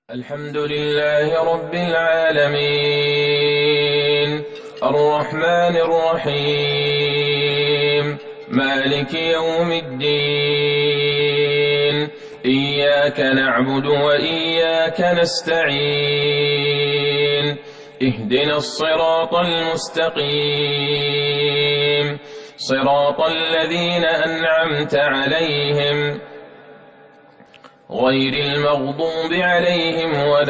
الحمد لله رب العالمين الرحمن الرحيم مالك يوم الدين إياك نعبد وإياك نستعين اهدنا الصراط المستقيم صراط الذين أنعمت عليهم غير المغضوب عليهم ولا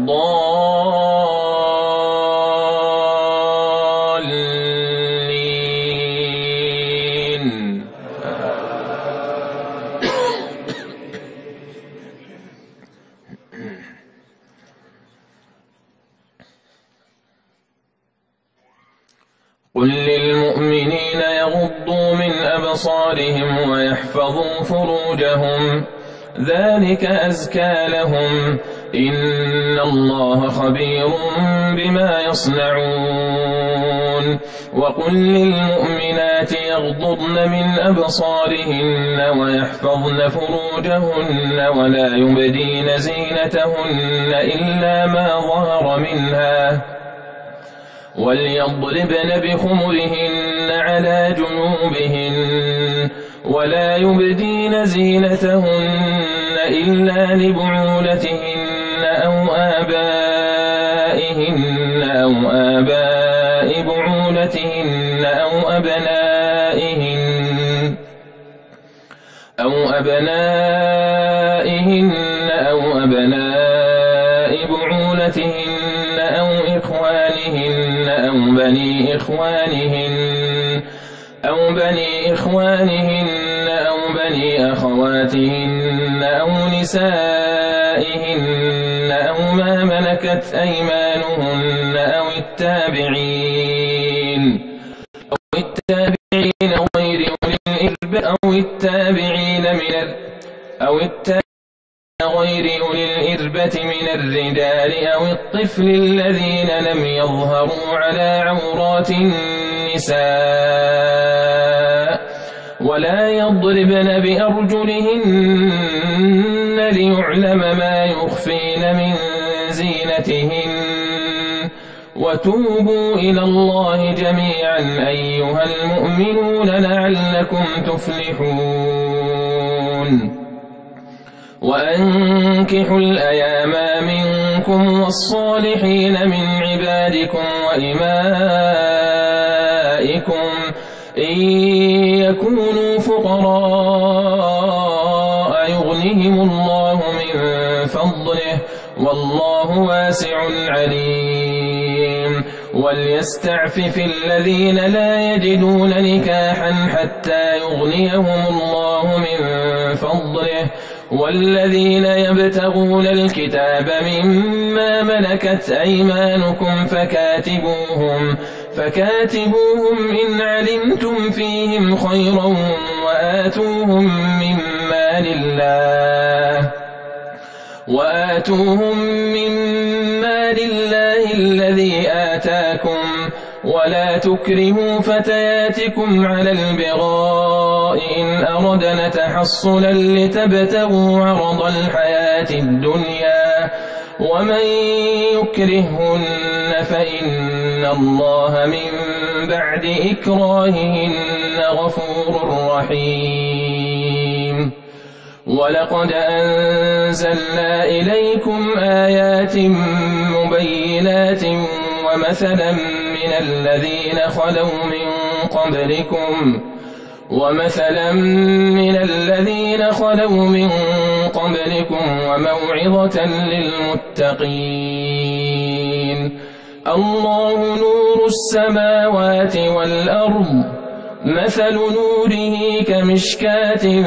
الضالين. قل للمؤمنين يغضوا من أبصارهم ويحفظوا فروجهم ذلك أزكى لهم إن الله خبير بما يصنعون. وقل للمؤمنات يغضضن من أبصارهن ويحفظن فروجهن ولا يبدين زينتهن إلا ما ظهر منها وليضربن بخمرهن على جنوبهن ولا يبدين زينتهن إلا لبعولتهن أو آباء بعولتهن أو أبنائهن أو أبناء بعولتهن أو إخوانهن أو بني إخوانهن أو بني أخواتهن أو نسائهن أو ما ملكت أيمانهن أو التابعين غير أولي الإربة من الرجال أو الطفل الذين لم يظهروا على عورات النساء ولا يضربن بأرجلهن ليعلم ما يخفين من زينتهن وتوبوا إلى الله جميعا أيها المؤمنون لعلكم تفلحون. وأنكحوا الأيام منكم والصالحين من عبادكم وإمائكم إن يكونوا فقراء يغنهم الله من فضله والله واسع عليم. وليستعفف الذين لا يجدون نكاحا حتى يغنيهم الله من فضله والذين يبتغون الكتاب مما ملكت أيمانكم فكاتبوهم إن علمتم فيهم خيرا وآتوهم من مال الله الذي آتاكم ولا تكرهوا فتياتكم على البغاء إن أردنا تحصنا لتبتغوا عرض الحياة الدنيا ومن يكرهن فإن الله من بعد إكراههن غفور رحيم. ولقد أنزلنا إليكم آيات مبينات ومثلا من الذين خلوا من قبلكم وموعظة للمتقين. الله نور السماوات والأرض مثل نوره كمشكاة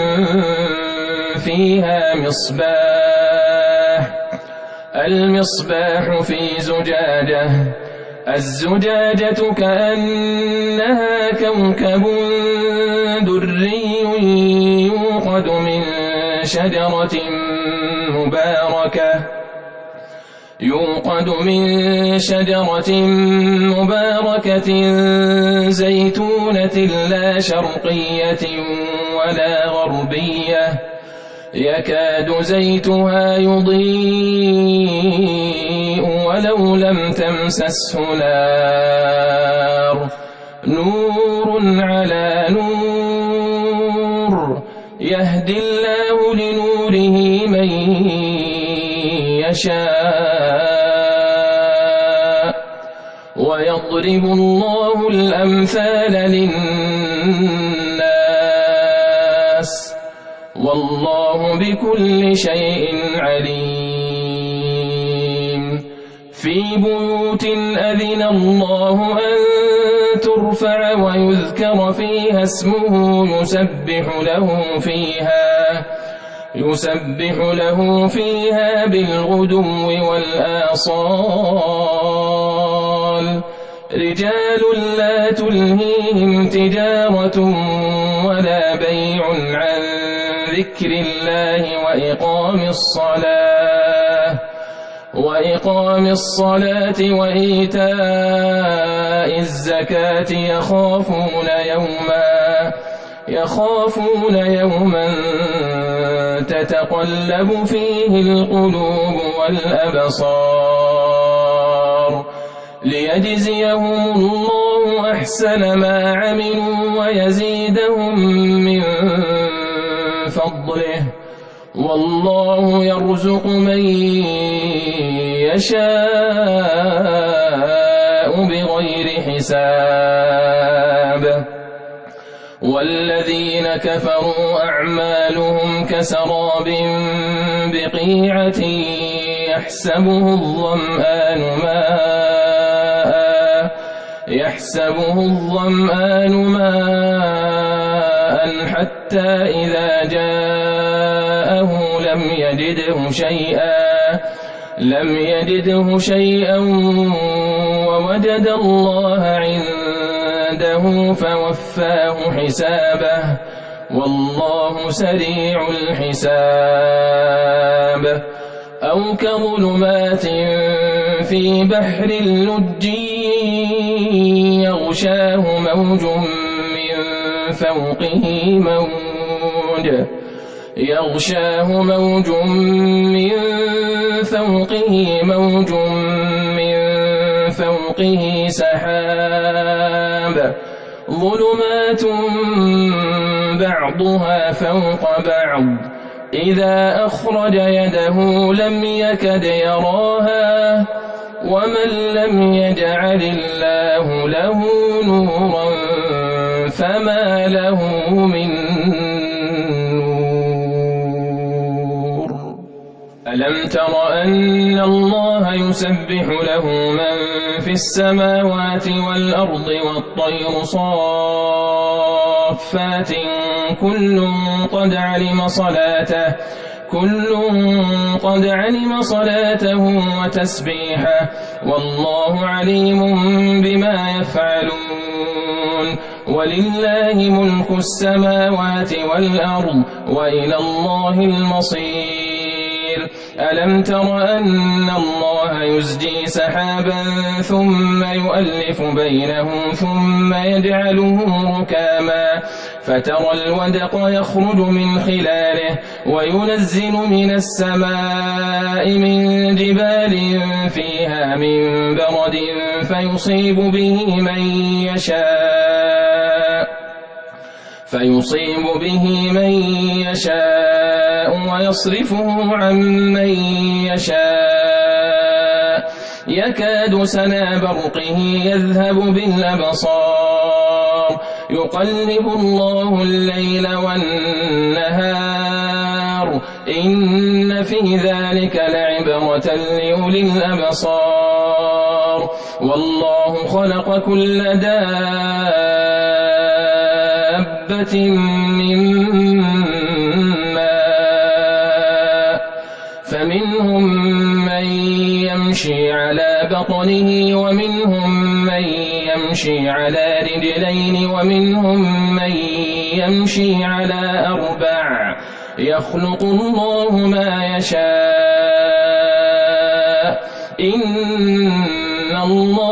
فيها المصباح في زجاجة الزجاجة كأنها كوكب دري يوقد من شجرة مباركة زيتونة لا شرقية ولا غربية يكاد زيتها يضيء ولو لم تمسسه نار نور على نور يهدي الله لنوره من يشاء ويضرب الله الأمثال للناس والله بكل شيء عليم في بيوت أذن الله أن ترفع ويذكر فيها اسمه يسبح له فيها بالغدو والآصال رجال لا تلهيهم تجارة ولا بيع عن ذكر الله وإقام الصلاة وإيتاء الزكاة يخافون يوما تتقلب فيه القلوب والأبصار ليجزيهم الله أحسن ما عملوا ويزيدهم من فضله والله يرزق من يشاء بغير حساب والذين كفروا أعمالهم كسراب بقيعة يحسبه الظمآن ماء حتى إذا جاءه لم يجده شيئا ووجد الله عنده فوفاه حسابه والله سريع الحساب أو كظلمات في بحر اللج يغشاه موج من فوقه من فوقه سحاب ظلمات بعضها فوق بعض إذا أخرج يده لم يكد يراها ومن لم يجعل الله له نورا فما له من نور ألم تر أن الله يسبح له من في السماوات والأرض والطير صافات كل قد علم صلاته وتسبيحه والله عليم بما يفعلون ولله ملك السماوات والأرض وإلى الله المصير ألم تر أن الله يزجي سحابا ثم يؤلف بينه ثم يجعله ركاما فترى الودق يخرج من خلاله وينزل من السماء من جبال فيها من برد فيصيب به من يشاء ويصرفه عن من يشاء يكاد سنا برقه يذهب بالأبصار يقلب الله الليل والنهار إن في ذلك لعبرة لأولي الأبصار والله خلق كل دابة من ماء فمنهم من يمشي على بطنه ومنهم من يمشي على رجلين ومنهم من يمشي على أربع يخلق الله ما يشاء إن الله